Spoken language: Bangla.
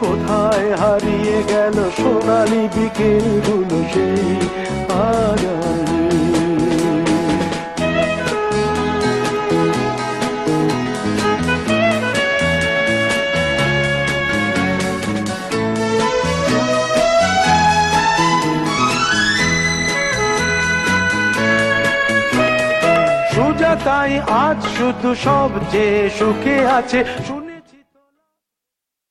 কোথায় হারিয়ে গেল সোনালি বিকেলগুলো সেই আড়ালে। সুজাতাই আজ শুধু সবচেয়ে সুখে আছে।